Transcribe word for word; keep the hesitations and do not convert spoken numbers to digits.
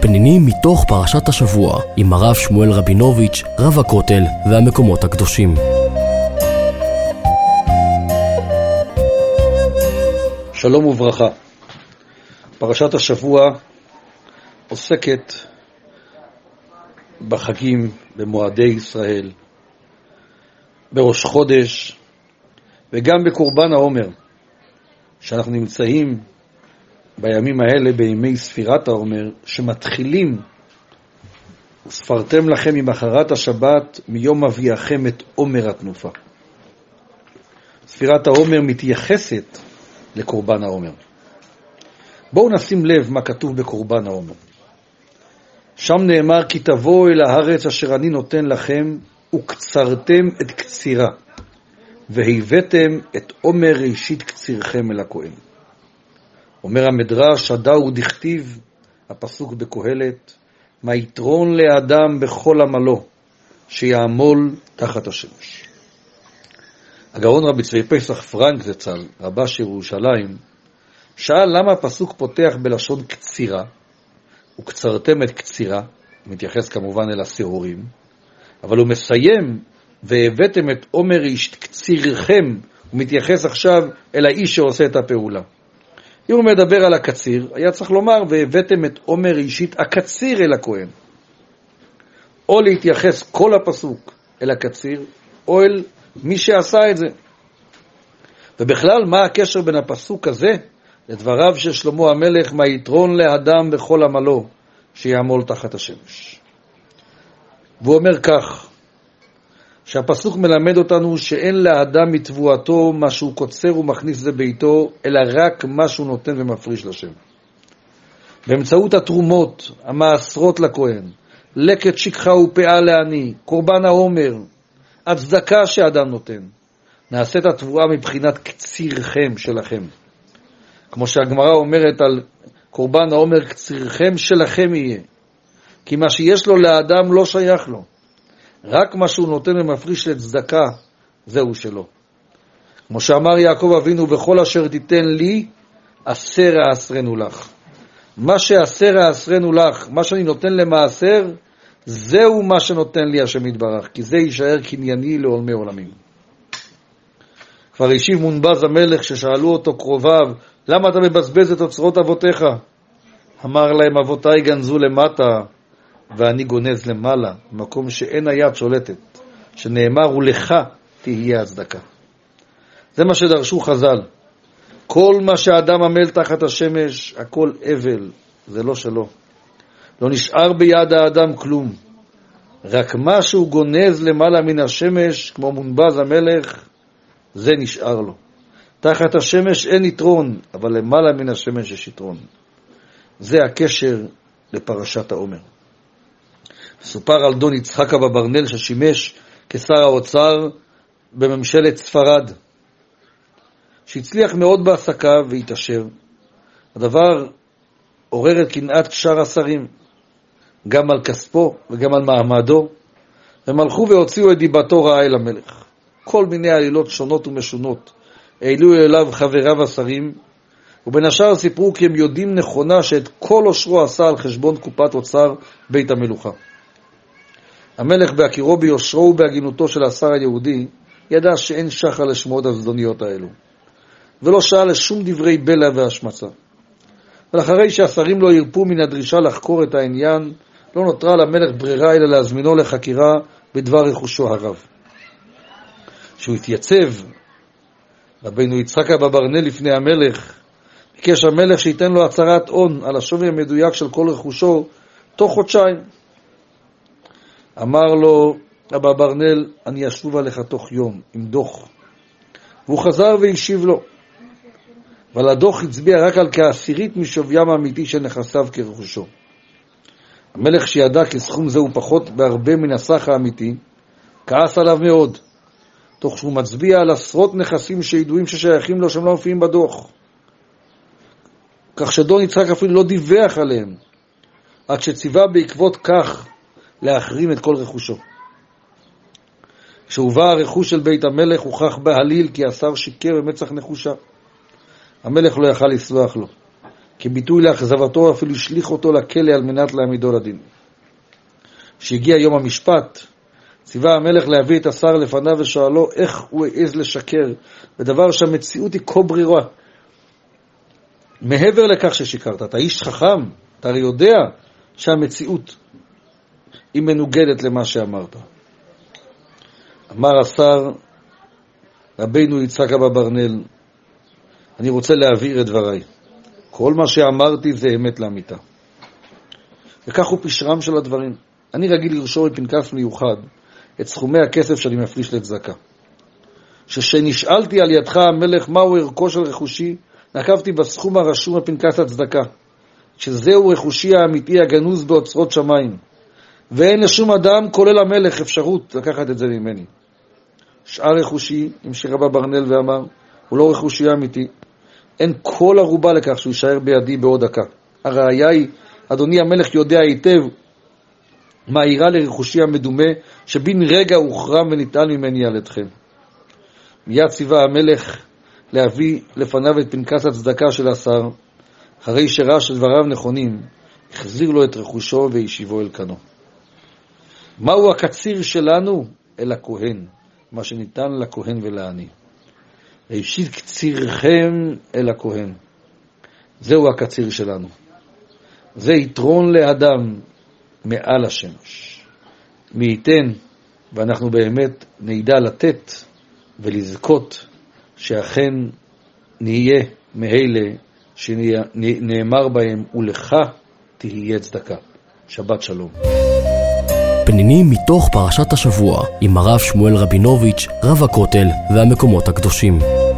פנינים מתוך פרשת השבוע עם הרב שמואל רבינוביץ', רב הכותל והמקומות הקדושים. שלום וברכה. פרשת השבוע עוסקת בחגים, במועדי ישראל, בראש חודש וגם בקורבן העומר, שאנחנו נמצאים בימים האלה, בימי ספירת העומר, שמתחילים וספרתם לכם ממחרת השבת מיום אביאכם את עומר התנופה. ספירת העומר מתייחסת לקורבן העומר. בואו נשים לב מה כתוב בקורבן העומר. שם נאמר, כי תבואו אל הארץ אשר אני נותן לכם, וקצרתם את קצירה, והבאתם את עומר ראשית קצירכם אל הכהן. אומר המדרש, הדאו דכתיב, הפסוק בקהלת, מה יתרון לאדם בכל עמלו, שיעמול תחת השמש. הגאון רבי צבי פסח פרנק זצ"ל, רבה של ירושלים, שאל למה הפסוק פותח בלשון קצירה, וקצרתם את קצירה, מתייחס כמובן אל השעורים, אבל הוא מסיים, והבאתם את עומר איש קצירכם, הוא מתייחס עכשיו אל האיש שעושה את הפעולה. אם הוא מדבר על הקציר, היה צריך לומר, והבאתם את עומר אישית הקציר אל הכהן. או להתייחס כל הפסוק אל הקציר, או אל מי שעשה את זה. ובכלל, מה הקשר בין הפסוק הזה לדבריו של שלמה המלך, מה יתרון לאדם בכל עמלו, שיעמול תחת השמש. והוא אומר כך, שהפסוק מלמד אותנו שאין לאדם מתבואתו מה שהוא קוצר ומכניס לביתו, אלא רק מה שהוא נותן ומפריש לשם. באמצעות התרומות, המעשרות לכהן, לקט שכחה ופאה לעני, קורבן העומר, הצדקה שאדם נותן, נעשית התבואה מבחינת קצירכם שלכם. כמו שהגמרא אומרת על קורבן העומר, קצירכם שלכם יהיה. כי מה שיש לו לאדם לא שייך לו. רק מה שהוא נותן ומפריש לצדקה, זהו שלו. כמו שאמר יעקב אבינו, בכל אשר תיתן לי, עשר העשרנו לך. מה שעשר העשרנו לך, מה שאני נותן למעשר, זהו מה שנותן לי השם יתברך, כי זה יישאר קנייני לעולמי עולמים. כבר השיב מונבז המלך ששאלו אותו קרוביו, למה אתה מבזבז את אוצרות אבותיך? אמר להם, אבותיי גנזו למטה, ואני גונז למעלה, מקום שאין היד שולטת, שנאמר, ולך תהיה הצדקה. זה מה שדרשו חז"ל. כל מה שהאדם עמל תחת השמש, הכל אבל, זה לא שלו. לא נשאר ביד האדם כלום. רק מה שהוא גונז למעלה מן השמש, כמו מונבז המלך, זה נשאר לו. תחת השמש אין יתרון, אבל למעלה מן השמש יש יתרון. זה הקשר לפרשת העומר. סופר על דון יצחק אברבנאל ששימש כשר האוצר בממשלת ספרד, שהצליח מאוד בעסקה והתעשר. הדבר עורר את קנאת שאר השרים, גם על כספו וגם על מעמדו, הם הלכו והוציאו את דיבתו רעה אל המלך. כל מיני עלילות שונות ומשונות העלו אליו חבריו השרים, ובין השאר סיפרו כי הם יודעים נכונה שאת כל עושרו עשה על חשבון קופת אוצר בית המלוכה. המלך בהכירו ביושרו ובהגינותו של השר היהודי, ידע שאין שחר לשמועות הזדוניות האלו, ולא שאל לשום דברי בלע והשמצה. ולאחרי שהשרים לא ירפו מן הדרישה לחקור את העניין, לא נותרה למלך ברירה אלא להזמינו לחקירה בדבר רכושו הרב. כשהוא התייצב, רבינו יצחק אברבנאל לפני המלך, ביקש המלך שייתן לו הצהרת הון על השווי המדויק של כל רכושו תוך חודשיים. אמר לו אברבנאל, אני אשוב עליך תוך יום עם דוח. והוא חזר והשיב לו, אבל הדוח הצביע רק על כעשירית משוויים האמיתי של נכסיו כרכושו. המלך שידע כי סכום זה הוא פחות בהרבה מן הסך האמיתי, כעס עליו מאוד, תוך שהוא מצביע על עשרות נכסים שידועים ששייכים לו שהם לא מופיעים בדוח, כך שדון יצחק אפילו לא דיווח עליהם, עד שציווה בעקבות כך להחרים את כל רכושו. כשהובא הרכוש של בית המלך הוכח בהליל כי השר שיקר במצח נחושה. המלך לא יכל לסלוח לו. כביטוי לאכזבתו אפילו השליך אותו לכלא על מנת להעמידו לדין. כשהגיע יום המשפט, ציווה המלך להביא את השר לפניו ושואלו איך הוא העז לשקר, בדבר שהמציאות היא כה ברורה. מעבר לכך ששיקרת, אתה איש חכם, אתה הרי יודע שהמציאות היא מנוגדת למה שאמרת. אמר השר, רבינו יצחק אבא ברנל, אני רוצה להבהיר את דבריי. כל מה שאמרתי זה אמת לאמיתה. וכך הוא פשרם של הדברים. אני רגיל לרשום בפנקס מיוחד את סכומי הכסף שאני מפריש לצדקה. שכשנשאלתי על ידך המלך מהו ערכו של רכושי, נקבתי בסכום הרשום בפנקס הצדקה, שזהו רכושי האמיתי הגנוז באוצרות שמיים, ואין לשום אדם כולל המלך אפשרות לקחת את זה ממני. שאר רכושי, המשיך אבא ברנל ואמר, הוא לא רכושי אמיתי, אין כל ערובה לכך שהוא יישאר בידי בעוד דקה. הראיה היא, אדוני המלך יודע היטב מה אירע לרכושי המדומה, שבין רגע הוחרם וניטל ממני על ידכם. מיד ציווה המלך להביא לפניו את פנקס הצדקה של השר, אחרי שראה שדבריו נכונים, החזיר לו את רכושו וישיבו אל כנו. מהו הקציר שלנו? אל הכהן, מה שניתן לכהן ולעני. והשיב קצירכם אל הכהן. זהו הקציר שלנו. זה יתרון לאדם מעל השמש. מי ייתן, ואנחנו באמת נדע לתת ולזכות שאכן נהיה מאלה שנאמר בהם ולך תהיה צדקה. שבת שלום. פנינים מתוך פרשת השבוע עם הרב שמואל רבינוביץ', רב הכותל והמקומות הקדושים.